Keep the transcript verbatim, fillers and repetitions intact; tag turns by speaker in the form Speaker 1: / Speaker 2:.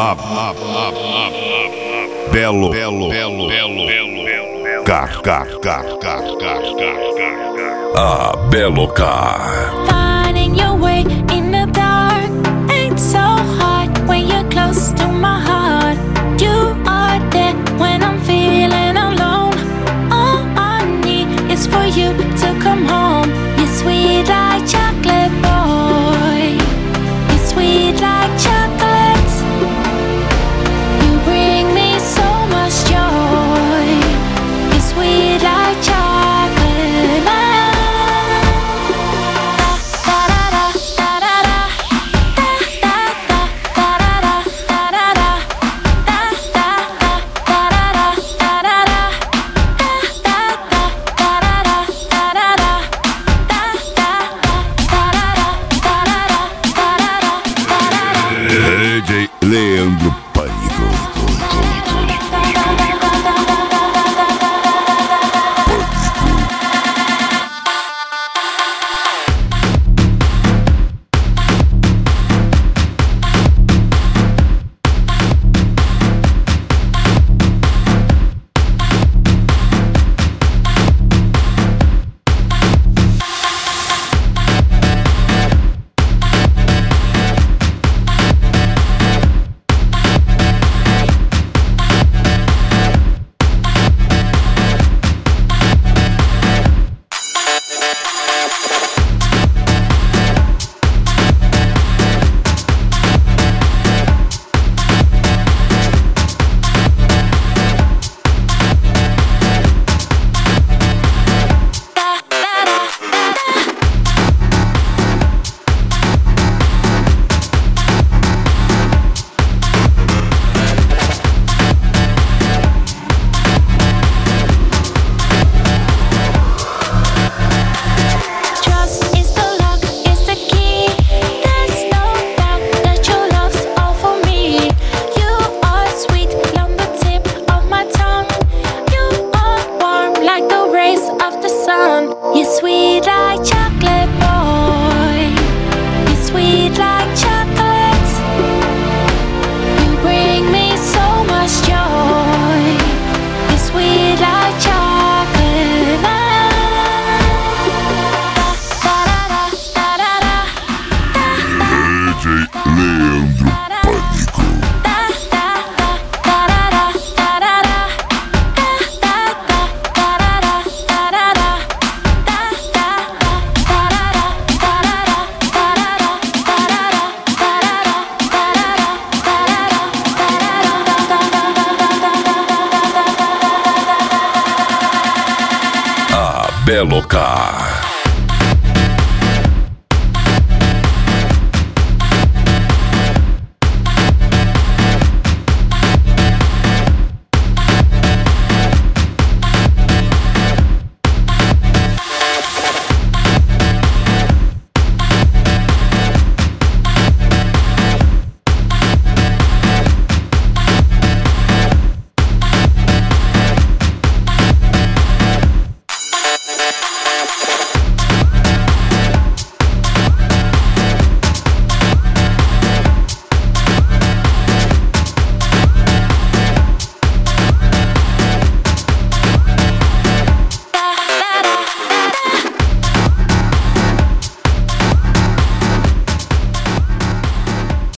Speaker 1: Belo, belo, belo, belo, belo, car, car, car, car, car, car, car.
Speaker 2: Ah, Belo Car.
Speaker 3: Finding your way in the dark ain't so hard when you're close to my heart. You are there when I'm feeling alone. All I need is for you to come home. You're sweet like chocolate, boy. You're sweet like chocolate. You bring me so much joy. You're sweet like chocolate.
Speaker 1: D J Leandro Pânico. You're sweet like chocolate, boy. You're sweet like chocolate. You bring me so much joy. You're sweet like chocolate. D J Leandro Pânico.
Speaker 2: Belo Car.